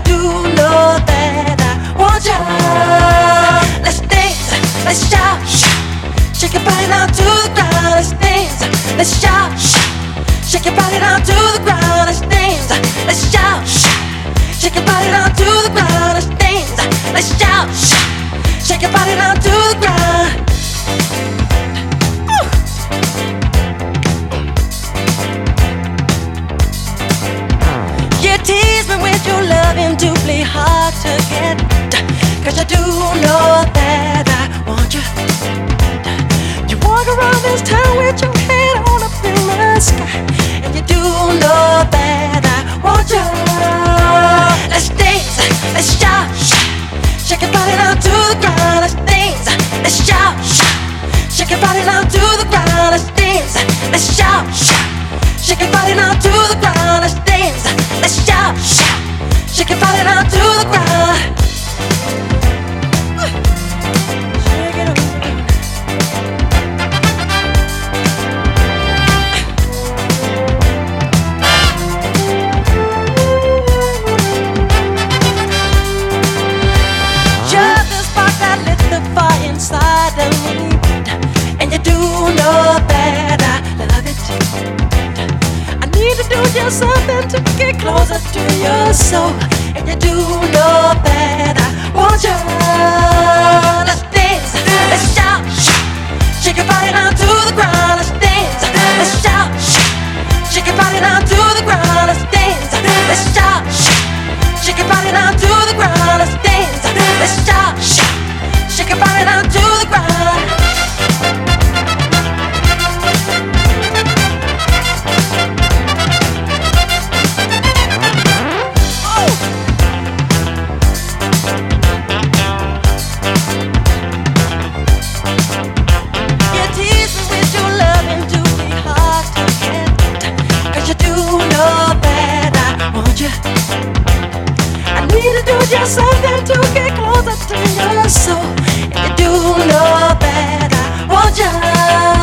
do know that I want you. Let's dance, let's shout, shake your body down to the ground. Let's dance, let's shout, shake your body down to the ground. Let's dance, let's shout, shake your body down to the ground. Let's dance, let's shout, shake your body down to the ground. You tease me with your loving, doubly hard to get, 'cause I do know that I want you. You walk around this town with your head on up in the sky, and you do know that I want you. Let's dance, let's shout, shake your body down to the ground. Let's dance, let's shout, shake your body down to the ground. Let's dance, let's shout, shake your body down to the ground. Let's dance, let's shout, shake your body down to the ground. Shake it up. You're the spark that lit the fire inside of me, and you do know that I love it. I need to do just something to get closer to your soul, and you do know that I want you. Let's dance, let's shout, shake your body down to the ground. Let's dance, let's shout, shake your body down to the ground. Let's dance, let's shout, shake your body down to the ground. Let's dance, let's shout, shake your body down to the ground. Just something to get closer to your soul, and you do know that I want you.